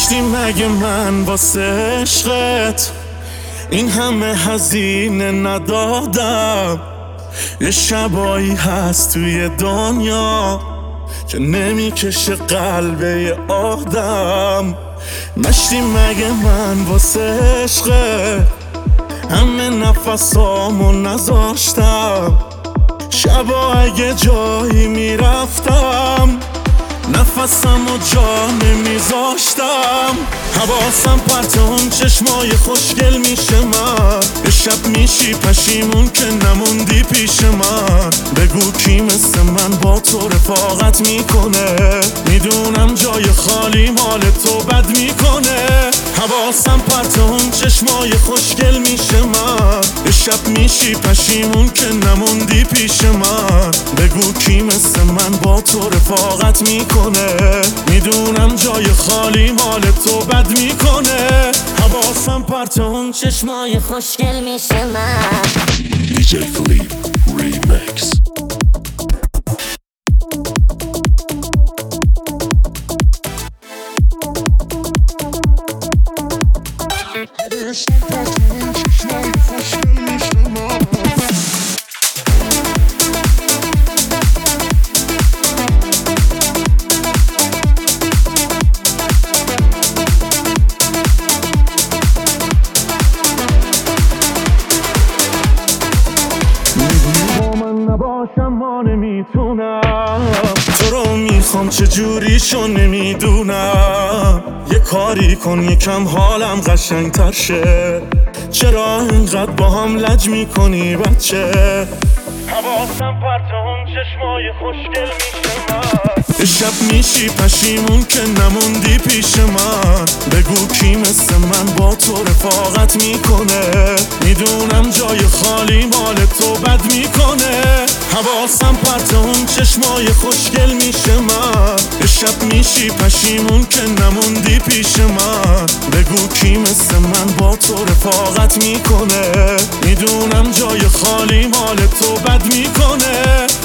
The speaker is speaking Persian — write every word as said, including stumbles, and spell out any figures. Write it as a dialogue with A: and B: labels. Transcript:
A: مشتی مگه من واسه عشقت این همه هزینه ندادم؟ یه شبایی هست توی دنیا که نمیکشه قلب یه آدم. مشتی مگه من واسه عشقت همه نفسامو نذاشتم؟ شبا اگه جایی میرفتم نفسم و جا نمیذاشتم. حواسم پرت اون چشمای خوشگل میشه من، یه شب میشی پشیمون که نموندی پیش من. بگو کی مثل من با تو رفاقت میکنه، میدونم جای خالی مال تو بد میکنه. حواسم پرت اون چشمای خوشگل میشه من، یه شب میشی پشیمون که نموندی پیش من. بگو کی مثل من با تو رفاقت میکنه، میدونم جای خالی مال تو بد میکنه. حواسم پرت اون
B: چشمای خوشگل میشه من.
C: دی جی فلیپ ریمکس.
A: نباشم ما نمیتونم، تو رو میخوام چجوری شو نمیدونم. یه کاری کن یکم حالم قشنگ تر شه، چرا اینقدر با هم لج میکنی بچه؟ حواسم پرت اون چشمای خوشگل میشه من، یه شب میشی پشیمون که نموندی پیش من. بگو کی مثل من با تو رفاقت میکنه، میدونم جای خالی مال تو بد میکنه. حواسم پرت اون چشمای خوشگل میشه من، یه شب میشی پشیمون که نموندی پیش من. بگو کی مثل من با تو رفاقت میکنه، میدونم جای خالی مال تو بد میکنه.